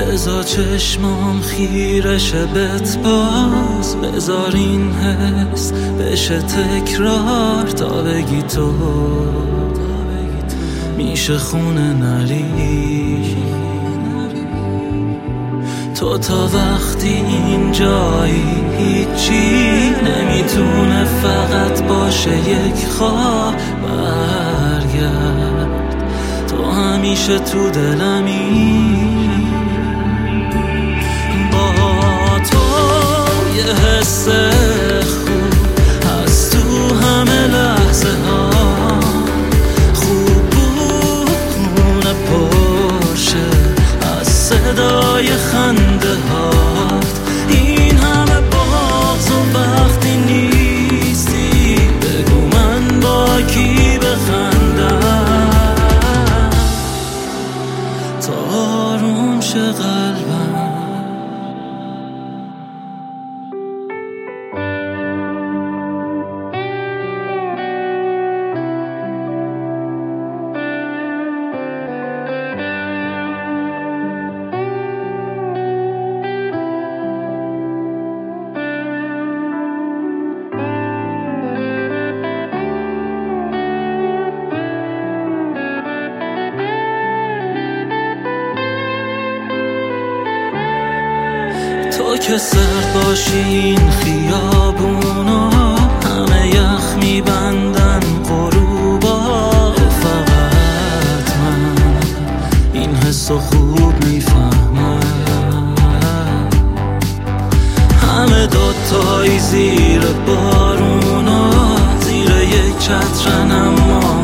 بذار چشمام خیره شه بهت باز، بذار این حس بشه تکرار تا بگی تو میشه خونه نری. تو تا وقتی اینجایی هیچی نمیتونه فقط باشه یک خواب. برگرد تو همیشه تو دلمی، با تو یه حس خوب هست تو همه لحظه ها. خوب بود خونه پرشه از صدای خنده هات. این همه باز و وقتی نیستی بگو من با کی بخندم تا آروم شه قلبم. تو که سرد باشی این خیابونا همه یخ میبندن غروبا. فقط من این حسو خوب میفهمم. همه دوتایی زیر بارونا، زیر یک چترن اما